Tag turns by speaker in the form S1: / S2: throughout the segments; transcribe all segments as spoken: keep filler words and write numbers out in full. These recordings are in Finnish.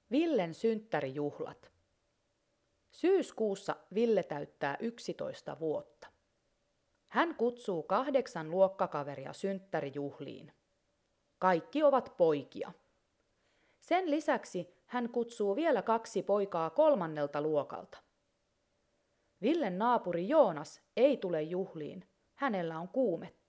S1: Villen synttärijuhlat. Syyskuussa Ville täyttää yksitoista vuotta. Hän kutsuu kahdeksan luokkakaveria synttärijuhliin. Kaikki ovat poikia. Sen lisäksi hän kutsuu vielä kaksi poikaa kolmannelta luokalta. Villen naapuri Joonas ei tule juhliin, hänellä on kuumetta.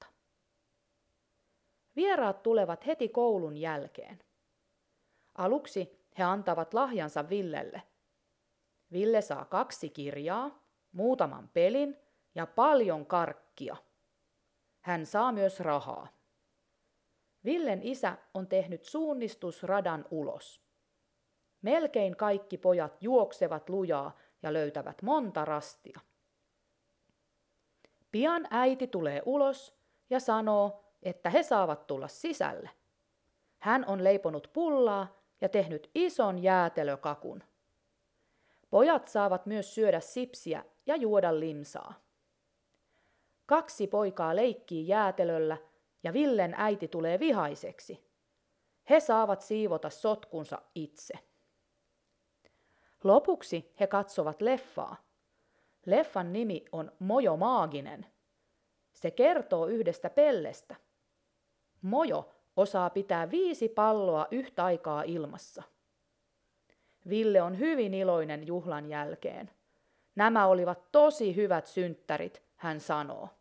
S1: Vieraat tulevat heti koulun jälkeen. Aluksi he antavat lahjansa Villelle. Ville saa kaksi kirjaa, muutaman pelin ja paljon karkkia. Hän saa myös rahaa. Villen isä on tehnyt suunnistusradan ulos. Melkein kaikki pojat juoksevat lujaa ja löytävät monta rastia. Pian äiti tulee ulos ja sanoo, että he saavat tulla sisälle. Hän on leiponut pullaa ja tehnyt ison jäätelökakun. Pojat saavat myös syödä sipsiä ja juoda limsaa. Kaksi poikaa leikkii jäätelöllä ja Villen äiti tulee vihaiseksi. He saavat siivota sotkunsa itse. Lopuksi he katsovat leffaa. Leffan nimi on Mojo Maaginen. Se kertoo yhdestä pellestä. Mojo osaa pitää viisi palloa yhtä aikaa ilmassa. Ville on hyvin iloinen juhlan jälkeen. Nämä olivat tosi hyvät synttärit, hän sanoo.